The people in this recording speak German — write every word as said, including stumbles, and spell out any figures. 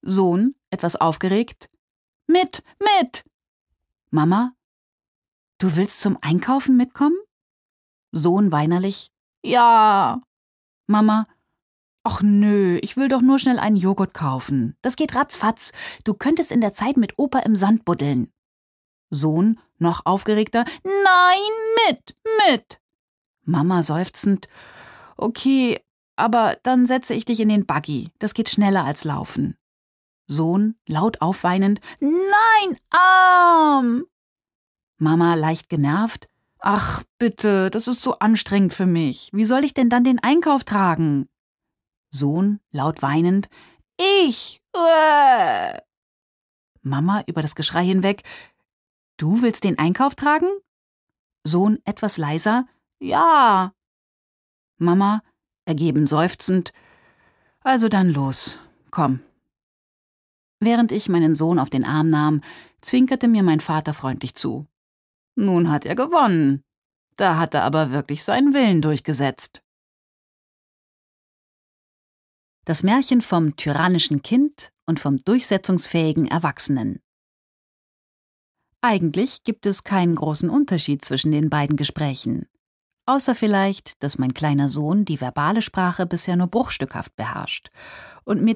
Sohn, etwas aufgeregt: Mit, mit! Mama: Du willst zum Einkaufen mitkommen? Sohn weinerlich: Ja. Mama: Ach nö, ich will doch nur schnell einen Joghurt kaufen. Das geht ratzfatz. Du könntest in der Zeit mit Opa im Sand buddeln. Sohn, noch aufgeregter: Nein, mit, mit! Mama seufzend: Okay, aber dann setze ich dich in den Buggy. Das geht schneller als laufen. Sohn, laut aufweinend: Nein, arm! Mama leicht genervt: Ach, bitte, das ist so anstrengend für mich. Wie soll ich denn dann den Einkauf tragen? Sohn, laut weinend: Ich! Uäh. Mama über das Geschrei hinweg: Du willst den Einkauf tragen? Sohn etwas leiser: Ja. Mama, ergeben seufzend: Also dann los, komm. Während ich meinen Sohn auf den Arm nahm, zwinkerte mir mein Vater freundlich zu. Nun hat er gewonnen. Da hat er aber wirklich seinen Willen durchgesetzt. Das Märchen vom tyrannischen Kind und vom durchsetzungsfähigen Erwachsenen. Eigentlich gibt es keinen großen Unterschied zwischen den beiden Gesprächen. Außer vielleicht, dass mein kleiner Sohn die verbale Sprache bisher nur bruchstückhaft beherrscht und mir